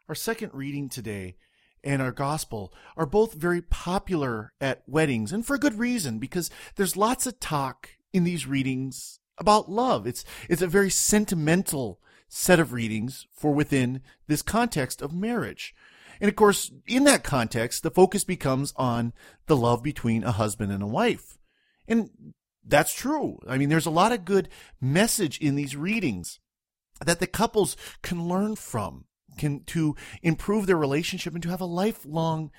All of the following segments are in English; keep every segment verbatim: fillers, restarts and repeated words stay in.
Our second reading today and our gospel are both very popular at weddings, and for good reason, because there's lots of talk in these readings about love. It's, it's a very sentimental set of readings for within this context of marriage. And of course, in that context, the focus becomes on the love between a husband and a wife. And that's true. I mean, there's a lot of good message in these readings that the couples can learn from, can to improve their relationship and to have a lifelong,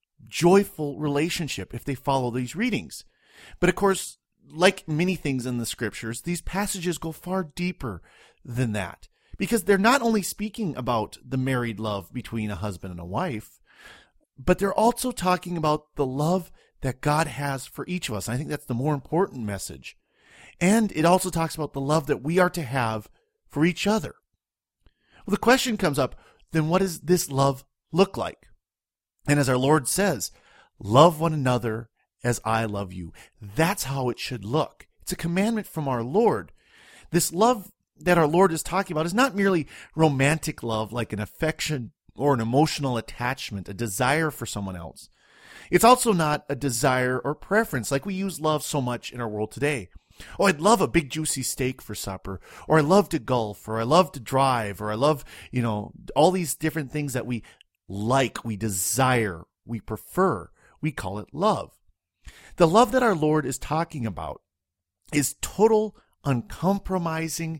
joyful relationship if they follow these readings. But of course, like many things in the scriptures, these passages go far deeper than that, because they're not only speaking about the married love between a husband and a wife, but they're also talking about the love that God has for each of us. I think that's the more important message. And it also talks about the love that we are to have for each other. Well, the question comes up, then what does this love look like? And as our Lord says, love one another as I love you. That's how it should look. It's a commandment from our Lord. This love that our Lord is talking about is not merely romantic love, like an affection or an emotional attachment, a desire for someone else. It's also not a desire or preference like we use love so much in our world today. Oh, I'd love a big juicy steak for supper, or I love to golf, or I love to drive, or I love, you know, all these different things that we like, we desire, we prefer. We call it love. The love that our Lord is talking about is total, uncompromising,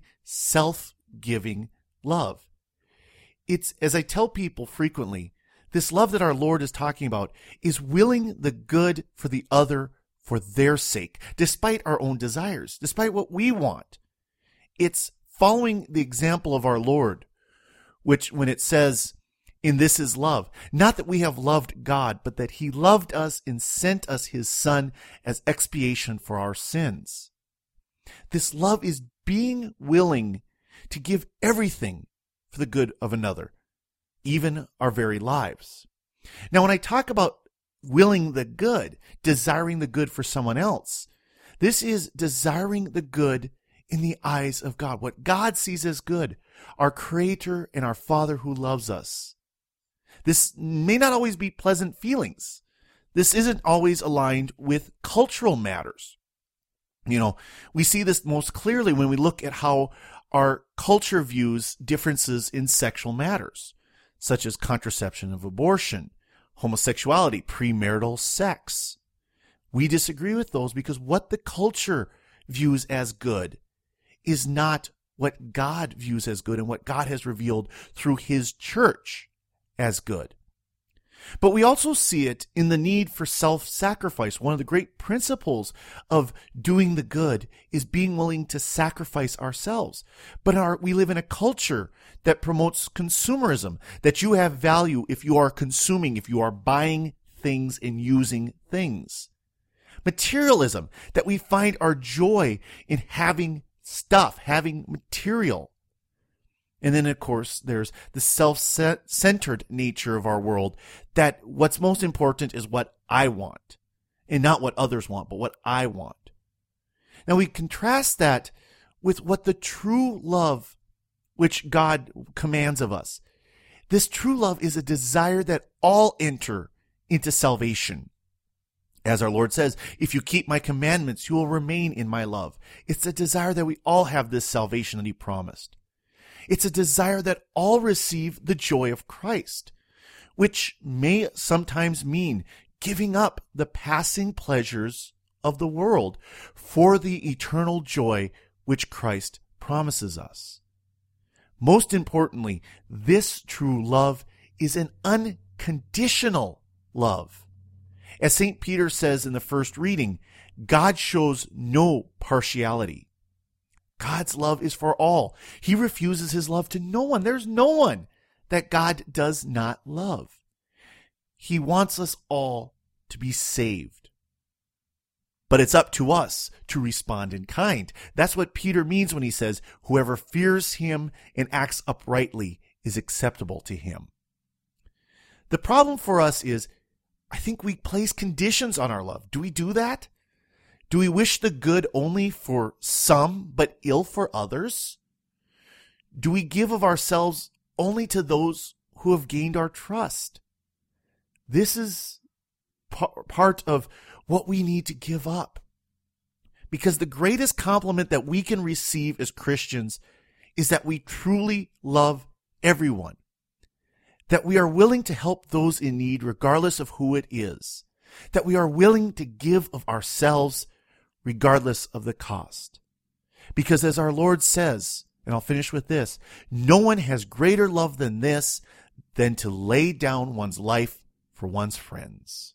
self-giving love. It's, as I tell people frequently, this love that our Lord is talking about is willing the good for the other for their sake, despite our own desires, despite what we want. It's following the example of our Lord, which when it says, in this is love, not that we have loved God, but that he loved us and sent us his Son as expiation for our sins. This love is being willing to give everything for the good of another, even our very lives. Now, when I talk about willing the good, desiring the good for someone else, this is desiring the good in the eyes of God, what God sees as good, our Creator and our Father who loves us. This may not always be pleasant feelings. This isn't always aligned with cultural matters. You know, we see this most clearly when we look at how our culture views differences in sexual matters, such as contraception of abortion, homosexuality, premarital sex. We disagree with those because what the culture views as good is not what God views as good and what God has revealed through his church as good. But we also see it in the need for self-sacrifice. One of the great principles of doing the good is being willing to sacrifice ourselves. But our, we live in a culture that promotes consumerism, that you have value if you are consuming, if you are buying things and using things. Materialism, that we find our joy in having stuff, having material. And then, of course, there's the self-centered nature of our world, that what's most important is what I want, and not what others want, but what I want. Now, we contrast that with what the true love which God commands of us. This true love is a desire that all enter into salvation. As our Lord says, if you keep my commandments, you will remain in my love. It's a desire that we all have this salvation that he promised. It's a desire that all receive the joy of Christ, which may sometimes mean giving up the passing pleasures of the world for the eternal joy which Christ promises us. Most importantly, this true love is an unconditional love. As Saint Peter says in the first reading, God shows no partiality. God's love is for all. He refuses his love to no one. There's no one that God does not love. He wants us all to be saved. But it's up to us to respond in kind. That's what Peter means when he says, whoever fears him and acts uprightly is acceptable to him. The problem for us is, I think we place conditions on our love. Do we do that? Do we wish the good only for some, but ill for others? Do we give of ourselves only to those who have gained our trust. This is p- part of what we need to give up. Because the greatest compliment that we can receive as Christians is that we truly love everyone. That we are willing to help those in need regardless of who it is. That we are willing to give of ourselves regardless of the cost. Because as our Lord says, and I'll finish with this, no one has greater love than this, than to lay down one's life for one's friends.